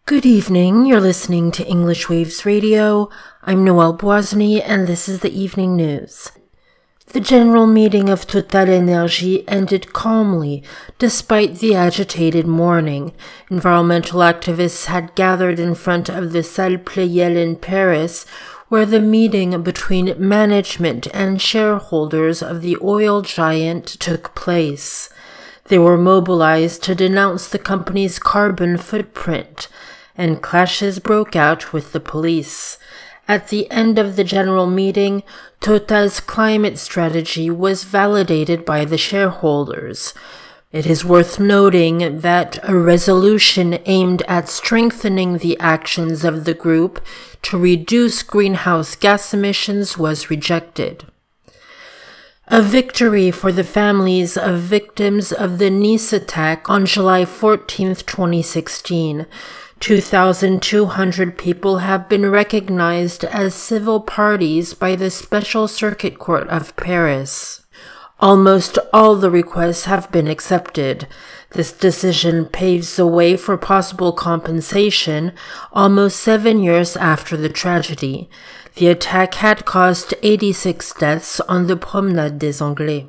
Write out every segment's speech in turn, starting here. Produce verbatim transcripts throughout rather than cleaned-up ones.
Good evening, you're listening to English Waves Radio. I'm Noelle Boisny, and this is the evening news. The general meeting of TotalEnergies ended calmly, despite the agitated morning. Environmental activists had gathered in front of the Salle Pleyel in Paris, where the meeting between management and shareholders of the oil giant took place. They were mobilized to denounce the company's carbon footprint, and clashes broke out with the police. At the end of the general meeting, Total's climate strategy was validated by the shareholders. It is worth noting that a resolution aimed at strengthening the actions of the group to reduce greenhouse gas emissions was rejected. A victory for the families of victims of the Nice attack on July fourteenth, twenty sixteen. two thousand two hundred people have been recognized as civil parties by the Special Circuit Court of Paris. Almost all the requests have been accepted. This decision paves the way for possible compensation almost seven years after the tragedy. The attack had caused eighty-six deaths on the Promenade des Anglais.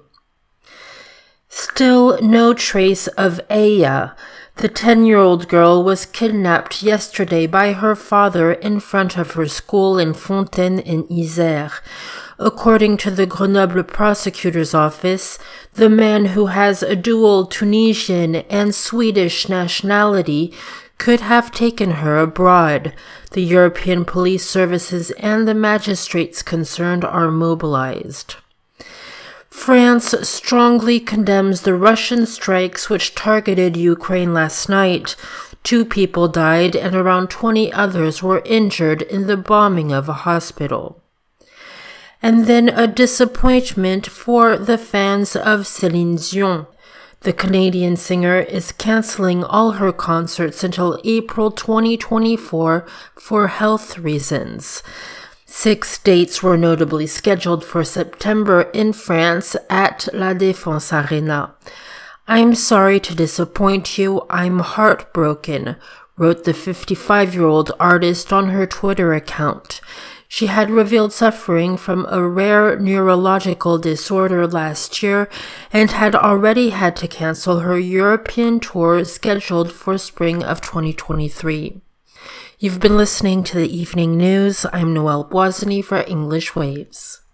Still no trace of Aya. The ten-year-old girl was kidnapped yesterday by her father in front of her school in Fontaine in Isère. According to the Grenoble prosecutor's office, the man who has a dual Tunisian and Swedish nationality could have taken her abroad. The European police services and the magistrates concerned are mobilized. France strongly condemns the Russian strikes which targeted Ukraine last night. Two people died and around twenty others were injured in the bombing of a hospital. And then a disappointment for the fans of Céline Dion. The Canadian singer is canceling all her concerts until April twenty twenty-four for health reasons. Six dates were notably scheduled for September in France at La Défense Arena. "I'm sorry to disappoint you, I'm heartbroken," wrote the fifty-five-year-old artist on her Twitter account. She had revealed suffering from a rare neurological disorder last year and had already had to cancel her European tour scheduled for spring of twenty twenty-three. You've been listening to the evening news. I'm Noelle Boisny for English Waves.